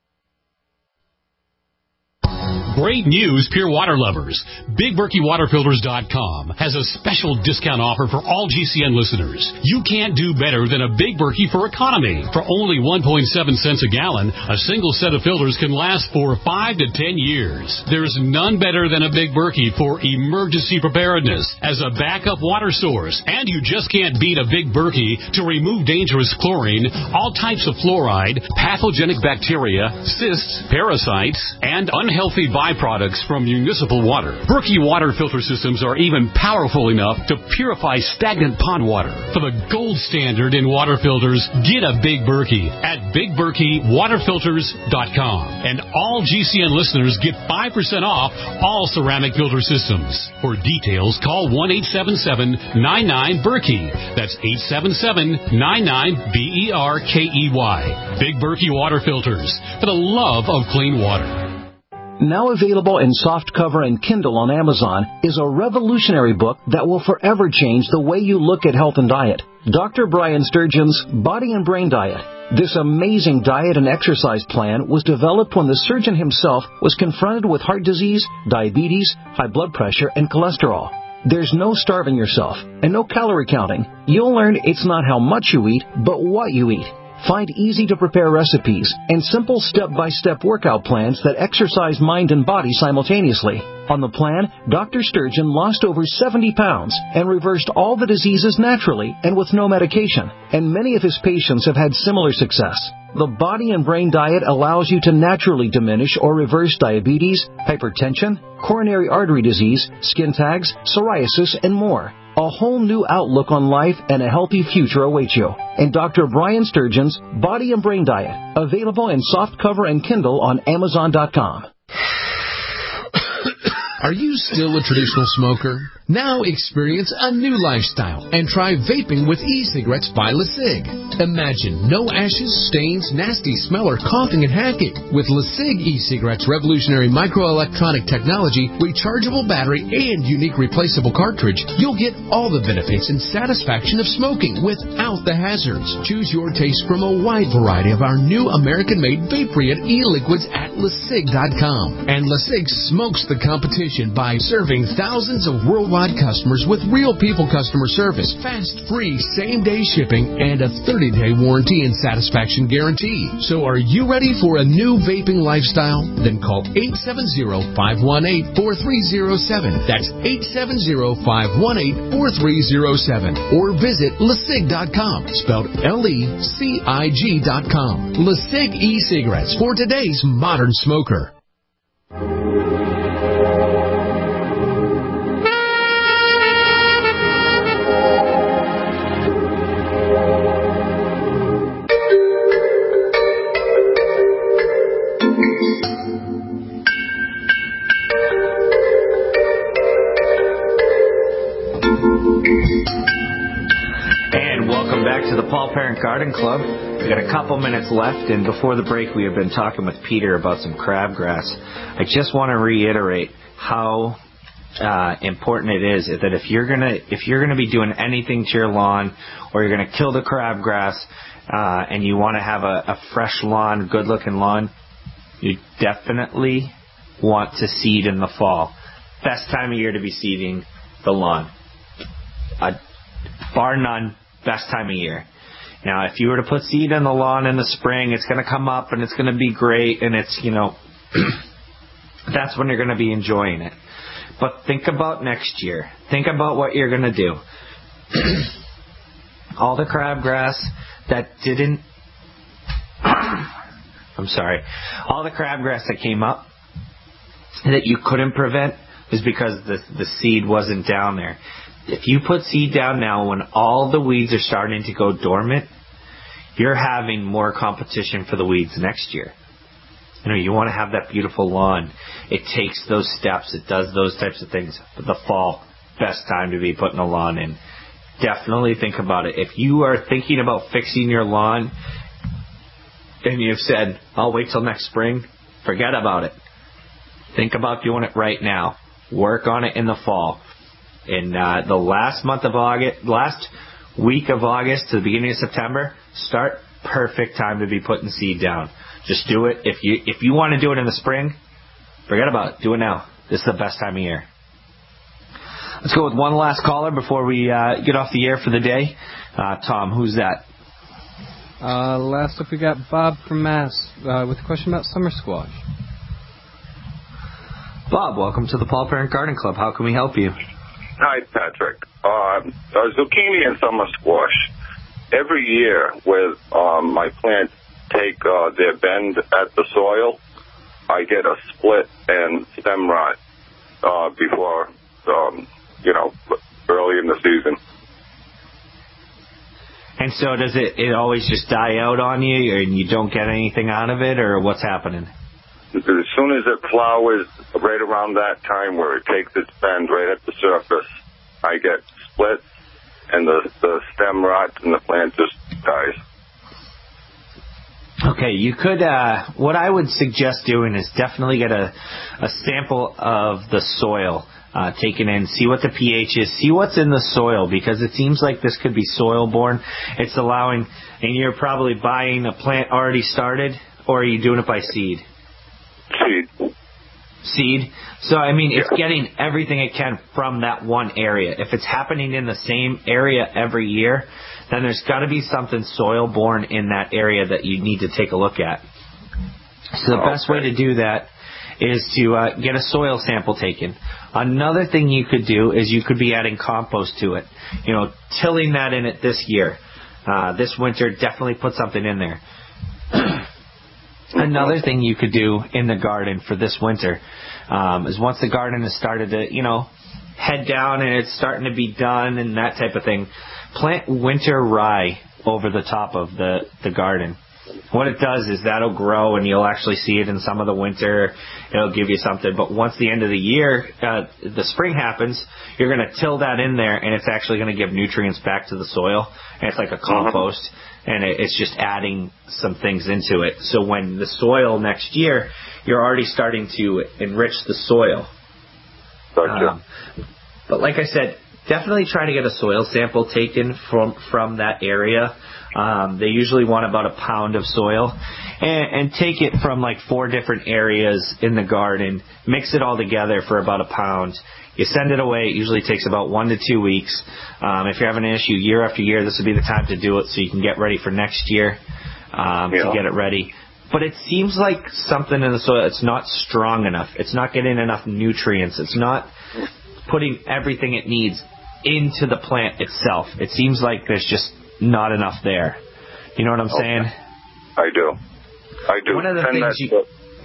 Great news, Pure Water lovers. Big Berkey Water Filters dot com has a special discount offer for all G C N listeners. You can't do better than a Big Berkey for economy. For only one point seven cents a gallon, a single set of filters can last for five to ten years. There's none better than a Big Berkey for emergency preparedness as a backup water source. And you just can't beat a Big Berkey to remove dangerous chlorine, all types of fluoride, pathogenic bacteria, cysts, parasites, and unhealthy viruses byproducts from municipal water. Berkey water filter systems are even powerful enough to purify stagnant pond water. For the gold standard in water filters, get a Big Berkey at big berkey water filters dot com. And all G C N listeners get five percent off all ceramic filter systems. For details, call one eight seven seven nine nine Berkey. That's eight seven seven nine nine B E R K E Y. Big Berkey water filters, for the love of clean water. Now available in softcover and Kindle on Amazon is a revolutionary book that will forever change the way you look at health and diet. Doctor Brian Sturgeon's Body and Brain Diet. This amazing diet and exercise plan was developed when the surgeon himself was confronted with heart disease, diabetes, high blood pressure, and cholesterol. There's no starving yourself and no calorie counting. You'll learn it's not how much you eat, but what you eat. Find easy-to-prepare recipes and simple step-by-step workout plans that exercise mind and body simultaneously. On the plan, Doctor Sturgeon lost over seventy pounds and reversed all the diseases naturally and with no medication. And many of his patients have had similar success. The Body and Brain Diet allows you to naturally diminish or reverse diabetes, hypertension, coronary artery disease, skin tags, psoriasis, and more. A whole new outlook on life and a healthy future awaits you. And Doctor Brian Sturgeon's Body and Brain Diet, available in softcover and Kindle on Amazon dot com. Are you still a traditional smoker? Now experience a new lifestyle and try vaping with e-cigarettes by LeSig. Imagine no ashes, stains, nasty smell, or coughing and hacking. With LeSig e-cigarettes' revolutionary microelectronic technology, rechargeable battery, and unique replaceable cartridge, you'll get all the benefits and satisfaction of smoking without the hazards. Choose your taste from a wide variety of our new American-made Vaporeate e-liquids at LeSig dot com. And LeSig smokes the competition by serving thousands of worldwide customers with real people customer service, fast, free, same-day shipping, and a thirty-day warranty and satisfaction guarantee. So are you ready for a new vaping lifestyle? Then call eight seven zero, five one eight, four three zero seven. That's eight seven zero, five one eight, four three zero seven. Or visit LeSig dot com, spelled L E C I G dot com. LeSig e-cigarettes for today's modern smoker. To the Paul Parent Garden Club. We've got a couple minutes left, and before the break we have been talking with Peter about some crabgrass. I just want to reiterate how uh, important it is that if you're gonna if you're gonna be doing anything to your lawn, or you're gonna kill the crabgrass, uh, and you want to have a, a fresh lawn, good looking lawn, you definitely want to seed in the fall. Best time of year to be seeding the lawn, uh, bar none. Best time of year. Now, if you were to put seed in the lawn in the spring, it's going to come up and it's going to be great, and it's, you know, that's when you're going to be enjoying it. But think about next year. Think about what you're going to do. All the crabgrass that didn't, I'm sorry, all the crabgrass that came up that you couldn't prevent is because the the seed wasn't down there. If you put seed down now when all the weeds are starting to go dormant, you're having more competition for the weeds next year. You know, you want to have that beautiful lawn. It takes those steps. It does those types of things. But the fall, best time to be putting a lawn in. Definitely think about it. If you are thinking about fixing your lawn and you've said, I'll wait till next spring, forget about it. Think about doing it right now. Work on it in the fall. In uh, the last month of August, last week of August to the beginning of September, start. Perfect time to be putting seed down. Just do it. If you if you want to do it in the spring, forget about it. Do it now. This is the best time of year. Let's go with one last caller before we uh, get off the air for the day. Uh, Tom, who's that? Uh, last up we got Bob from Mass uh, with a question about summer squash. Bob, welcome to the Paul Parent Garden Club. How can we help you? Hi, Patrick. Uh, uh, zucchini and summer squash. Every year, with um, my plants take uh, their bend at the soil, I get a split and stem rot uh, before, um, you know, early in the season. And so does it, it always just die out on you and you don't get anything out of it, or what's happening? As soon as it flowers, right around that time where it takes its bend right at the surface, I get splits and the, the stem rots and the plant just dies. Okay, you could, uh, what I would suggest doing is definitely get a, a sample of the soil uh, taken in, see what the pH is, see what's in the soil, because it seems like this could be soil-borne. It's allowing, and you're probably buying a plant already started, or are you doing it by seed? Seed. Seed. So, I mean, it's getting everything it can from that one area. If it's happening in the same area every year, then there's got to be something soil-borne in that area that you need to take a look at. So the okay. best way to do that is to uh, get a soil sample taken. Another thing you could do is you could be adding compost to it. You know, tilling that in it this year. Uh, this winter, definitely put something in there. Another thing you could do in the garden for this winter um, is once the garden has started to, you know, head down and it's starting to be done and that type of thing, plant winter rye over the top of the, the garden. What it does is that'll grow and you'll actually see it in some of the winter. It'll give you something. But once the end of the year, uh, the spring happens, you're going to till that in there and it's actually going to give nutrients back to the soil. And it's like a compost. Uh-huh. And it's just adding some things into it. So when the soil next year, you're already starting to enrich the soil. Gotcha. Um, but like I said, definitely try to get a soil sample taken from, from that area. Um, they usually want about a pound of soil. And, and take it from like four different areas in the garden. Mix it all together for about a pound. You send it away. It usually takes about one to two weeks. Um, if you're having an issue year after year, this would be the time to do it so you can get ready for next year um, yeah. to get it ready. But it seems like something in the soil, it's not strong enough. It's not getting enough nutrients. It's not putting everything it needs into the plant itself. It seems like there's just not enough there. You know what I'm okay. saying? I do. I do. One of the Send things you...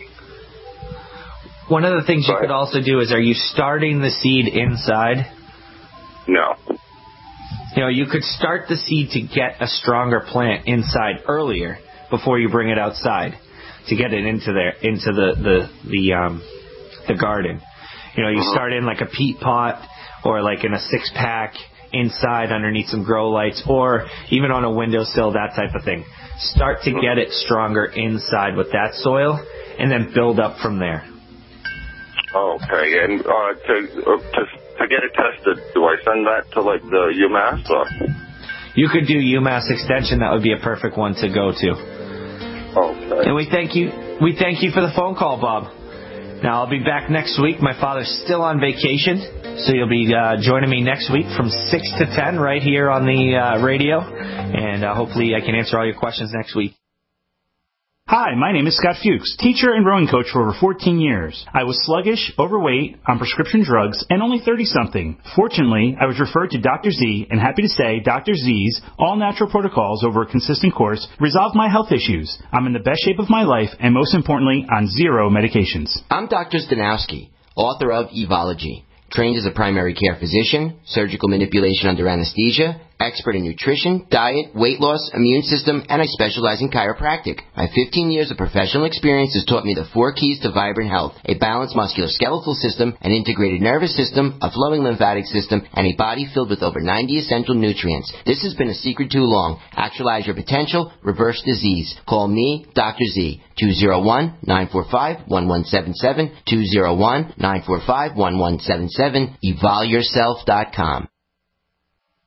One of the things you could also do is, are you starting the seed inside? No. You know, you could start the seed to get a stronger plant inside earlier before you bring it outside to get it into there, into the the the um the garden. You know, you uh-huh. start in like a peat pot or like in a six pack inside underneath some grow lights or even on a windowsill, that type of thing. Start to get it stronger inside with that soil and then build up from there. Okay, and uh, to, uh, to to get it tested, do I send that to like the UMass? Or? You could do UMass Extension. That would be a perfect one to go to. Okay. And we thank you. We thank you for the phone call, Bob. Now I'll be back next week. My father's still on vacation, so you'll be uh, joining me next week from six to ten right here on the uh, radio, and uh, hopefully I can answer all your questions next week. Hi, my name is Scott Fuchs, teacher and rowing coach for over fourteen years. I was sluggish, overweight, on prescription drugs, and only thirty-something. Fortunately, I was referred to Doctor Z, and happy to say Doctor Z's all-natural protocols over a consistent course resolved my health issues. I'm in the best shape of my life, and most importantly, on zero medications. I'm Doctor Stanowski, author of Evology. Trained as a primary care physician, surgical manipulation under anesthesia, expert in nutrition, diet, weight loss, immune system, and I specialize in chiropractic. My fifteen years of professional experience has taught me the four keys to vibrant health: a balanced musculoskeletal system, an integrated nervous system, a flowing lymphatic system, and a body filled with over ninety essential nutrients. This has been a secret too long. Actualize your potential, reverse disease. Call me, Doctor Z, two oh one, nine four five, one one seven seven, two oh one, nine four five, one one seven seven, evol yourself dot com.